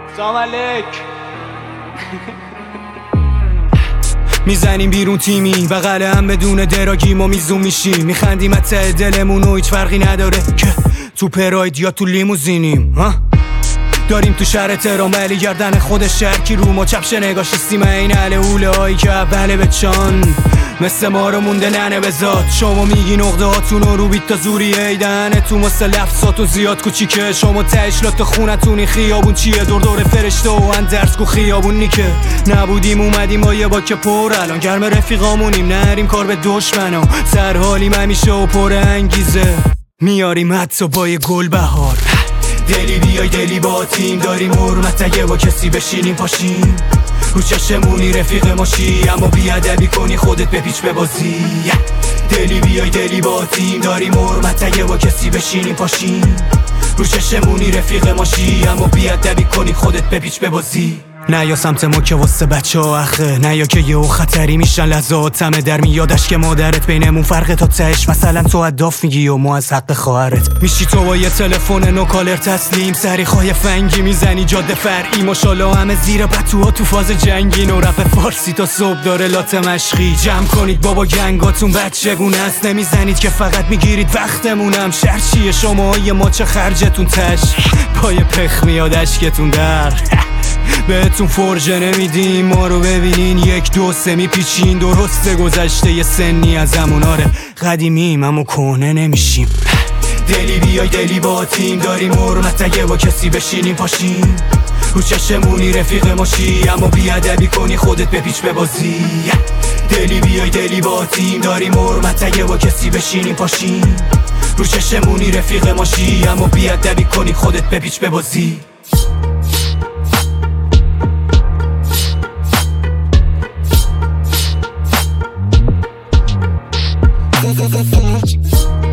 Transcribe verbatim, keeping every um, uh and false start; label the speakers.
Speaker 1: سلام علیک.
Speaker 2: میزنیم بیرون تیمی بغل هم بدون دراگی ما میزون میشیم، میخندیم از ته دلمون و هیچ فرقی نداره که تو پراید یا تو لیموزینیم. ها داریم تو شهر تهران ولی گردن خود شهر کی رو ما چپشه نگاش استیم این اهل اوله هایی که اوله به چان مثل ما رو مونده ننه بزاد. شما میگی نقطه هاتون رو بیت تا زوری ایدنه تو مثل لفظاتون زیاد کوچیکه. شما تهش لات خونتونی خیابون چیه دور دور فرشته و اندرس کو خیابون نیکه. نبودیم اومدیم با یه باک پر الان گرم رفیقامونیم نریم کار به دشمنا سر حالیم همیشه و پر انگیزه میاریم حتی با یه گل بهار. دلی بیای دلی با تیم داریم حرمت اگه با کسی بشینیم پاشیم رو چشمونی رفیق ماشی اما بیادبی کنی خودت بپیچ ببازی. دلی بیای دلی با تیم داریم حرمت اگه با کسی بشینیم پاشیم رو چشمونی رفیق ماشی اما بیادبی کنی خودت بپیچ ببازی. نه یا سمت ما که واسه بچه ها اخه نه یا که یه خطری میشن لحظات همه در میادش که مادرت بینمون فرق تا تهش مثلا تو اداف میگی و ما از حق خواهرت میشی تو با یه تلفن نو کالر تسلیم سری خواهی فنگی میزنی جاده فرعی ماشالله همه زیر پتوها تو فاز جنگین و رپ فارسی تا صبح داره لات مشقی. جمع کنید بابا گنگاتون بچگونه است نمیزنید که فقط میگیرید وقتمونم شهر چیه شما یه ماچ خرجتون تش پای پخ میاد اشکتون در بهتون فرجه نمیدیم ما رو ببینین یک دو سه میپیچین درسته گذشته یه سنی از هموناره قدیمیم اما کهنه نمیشیم. دلی بیای دلی با تیم داریم حرمت اگه با کسی بشینیم پاشیم رو چشمونی رفیق ماشی اما بیادبی کنی خودت بپیچ ببازی. دلی بیای دلی با تیم داریم حرمت اگه با کسی بشینیم پاشیم رو چشمونی رفیق ماشی اما بیادبی کنی خودت بپیچ ببازی.
Speaker 3: Fuck, fuck, fuck, fuck.